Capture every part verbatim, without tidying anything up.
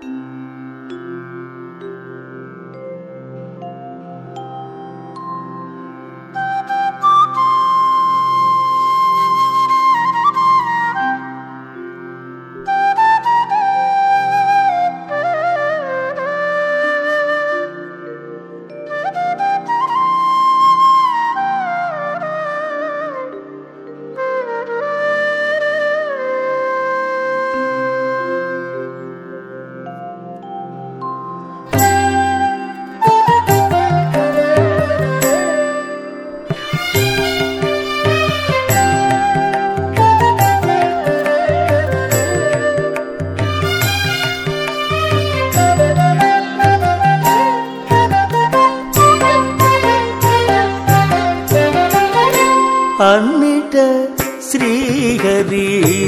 అన్నిట శ్రీహరి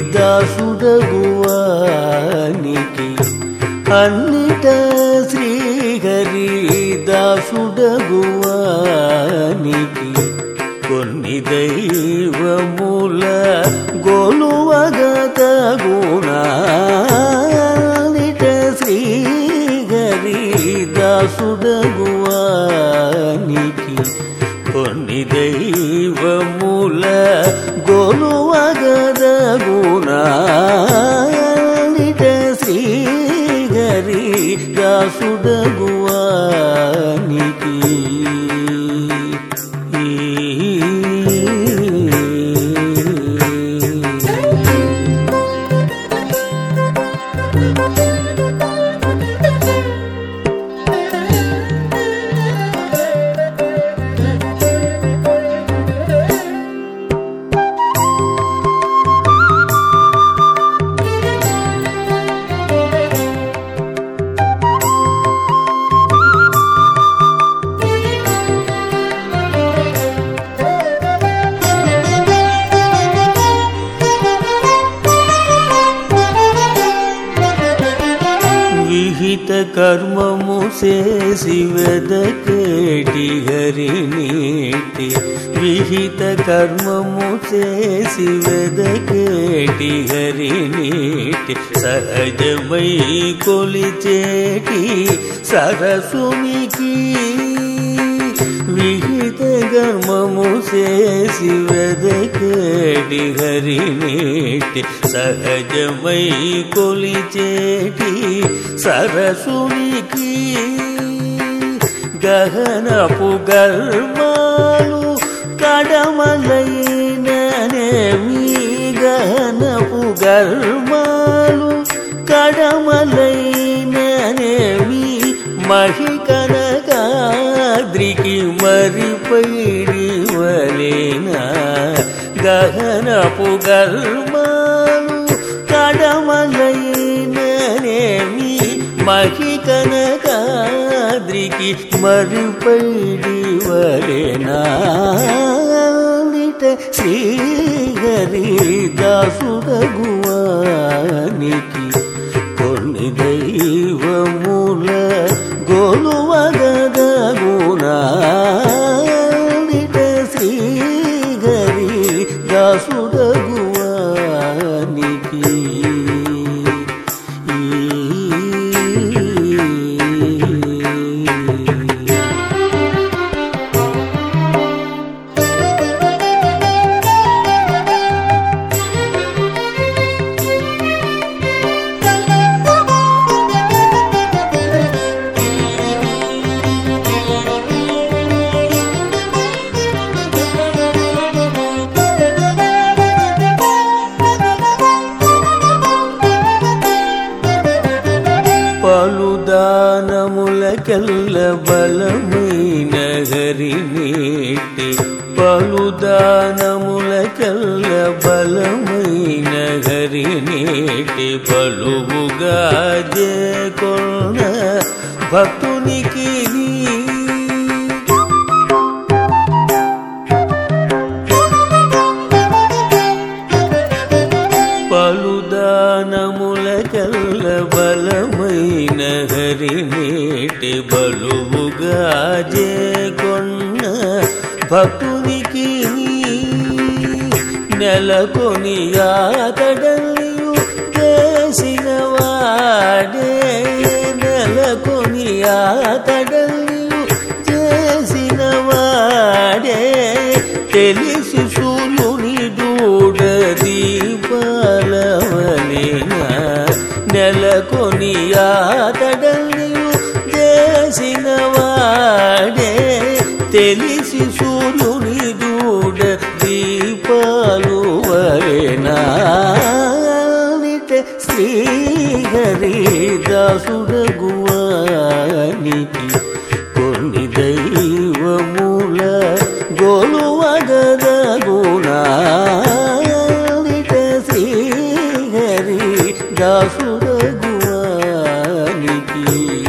దాసుడగువానికి అన్నిట శ్రీహరి దాసుడగువానికి కొన్ని దైవముల గొలువగతగుణా అన్నిట శ్రీహరి దాసుడగువానికి కొన్ని దైవముల గొలువగదగుణా నిట శ్రీహరి దాసుడగువానికి విహిత కర్మము చేసి వెదకేటి హరినీటి విహిత కర్మము చేసి వెదకేటి హరినీటి సహజమై కొలిచేటి సరసునికి విహిత కర్మము చేసి వెదకేటి హరినీటి సహజమై కొలిచేటి సరసునికి గహనపు గర్మాలు కడమలైననేమి గహనపు గర్మాలు కడమలైననేమి మహికనకాద్రికి మరిపైడి వలేనా గహనపు గర్మాలు కడమలైననేమి మహికనకాద్రికి మరిపైడి వలేనా నిట శ్రీహరి దాసుడగువానికి కొన్ని దైవముల గొలువగదగుణా నిట శ్రీహరి దాసుడగువానికి పలుదానములకెల్ల బలమైన హరినీటి పలుదానములకెల్ల బలమైన హరినీటి పలువుగా జేకొన్న భక్తునికి పలుదానములకెల్ల బలమైన హరినీటి బలువుగా జేకొన్న భక్తునికి నెలకొని ఆతడల్లియు చేసిన వాడే నెలకొని ఆతడల్నియు చేసిన వాడే తెలిసి సూర్యుని దూడ దీపాలు వలెనానిటే శ్రీహరిదాసుడగువానికి కొన్ని దైవముల గోలువగదగునానిటే శ్రీహరిదాసుడగువానికి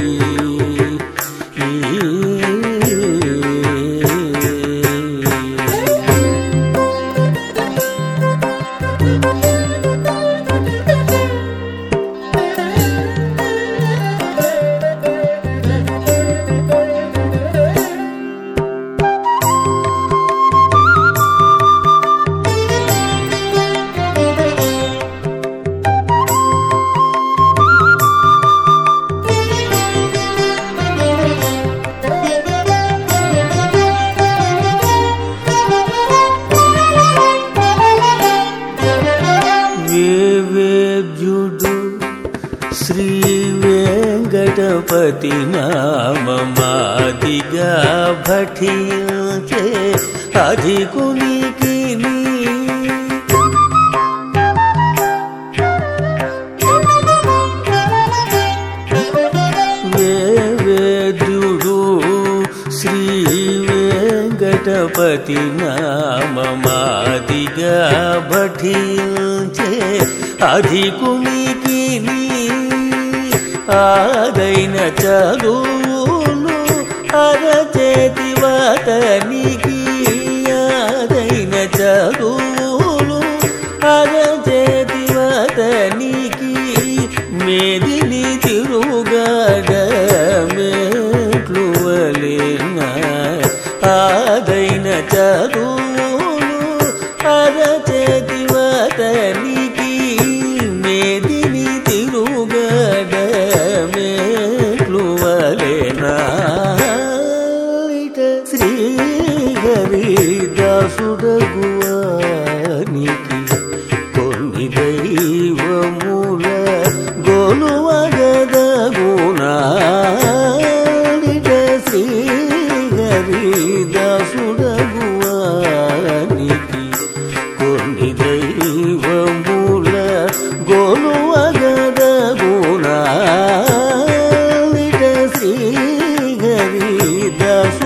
వేద్యుడు శ్రీ వెంకటపతి నామమాదిగా భటించే అధికునికి వేద్యుడు శ్రీ వెంకటపతి నామమాదిగా భటించే అధికునికి ఆదైన చదువులు అరచేతి వతనికి ఆదైన చదువులు అరచేతి వతనికి మేదిని తిరుగడ మెట్లు వలెనా ఆదైన చదువులు అరచేతి వతనికి మేదిని తిరుగడ మెట్లు వలెనా శ్రీహరిదాసుడగువానికి కొన్ని దైవముల గోలువగదగునానిటే శ్రీహరిదాసుడగువానికి కొన్ని దైవముల గోలువగదగునానిటే శ్రీహరిదాసు